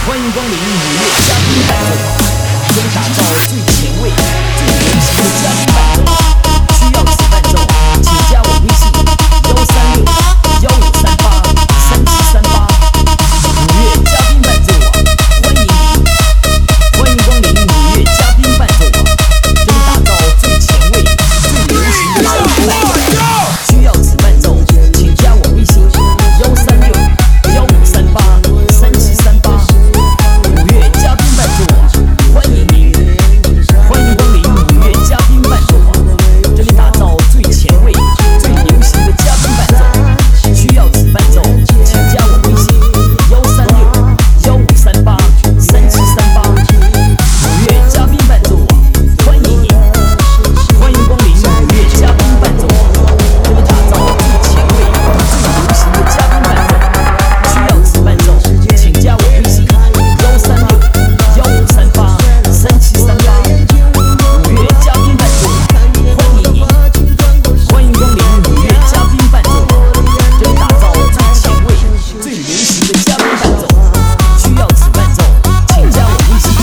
欢迎光临五月嘉宾伴奏，将打造最前卫、最流行的嘉宾伴奏。需要此伴奏，请加我微信136-1538-3738。五月嘉宾伴奏网，欢迎你！欢迎光临五月嘉宾伴奏网，将打造最前卫、最流行的嘉宾伴奏。需要此伴奏，请加我微信136-1538-3738。五月嘉宾伴奏网，欢迎你！欢迎光临五月嘉宾伴奏网，这里打造最前卫、最流行的嘉宾伴奏。需要此伴奏，请加我微信136-1538-3738。五月嘉宾伴奏网，欢迎你！欢迎光临五月嘉宾伴奏网，这里打造最前卫、最流行的嘉宾伴奏。需要此伴奏，请加我微信136-1538-3738。五月嘉宾伴奏网，欢迎你！欢迎光临五月嘉宾伴奏网，这里打造最前卫、最流行的嘉宾伴奏。需要此伴奏，请加我微信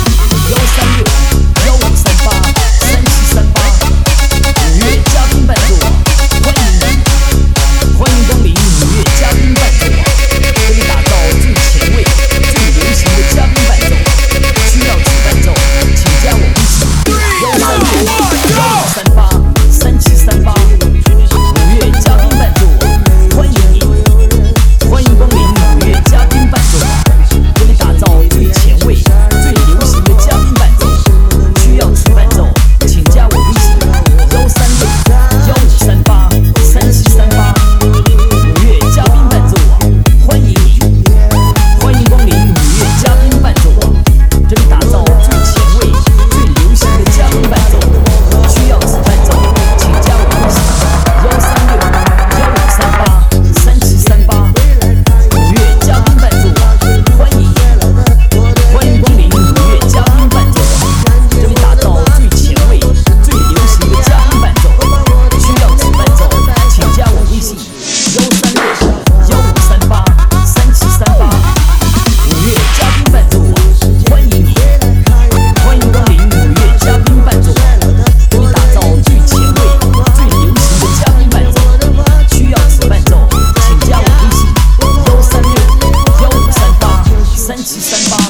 136-1538-3738。五月嘉宾伴奏网，欢迎你！欢迎光临五月嘉宾伴奏网，这里打造最前卫、最流行的嘉宾伴奏。需要此伴奏，请加我微信136-1538-3738。五月嘉宾伴奏网，欢迎你！欢迎光临五月嘉宾伴奏网，这里打造最前卫、最流行的嘉宾伴奏。需要此伴奏，请加我微信136-1538-3738。五月嘉宾伴奏网，欢迎你！欢迎光临五月嘉宾伴奏网，这里打造最前卫、最流行的嘉宾伴奏。需要此伴奏，请加我微信136-1538-3738。五月嘉宾伴奏网，欢迎你！欢迎光临五月嘉宾伴奏网，这里打造最前卫、最流行的嘉宾伴奏。需要此伴奏，请加我微信136-1538-3738。五月嘉宾伴奏网，欢迎你！欢迎光临五月嘉宾伴奏网，这里打造最前卫、最流行的嘉宾伴奏。需要此伴奏，请加我微信136-1538-3738。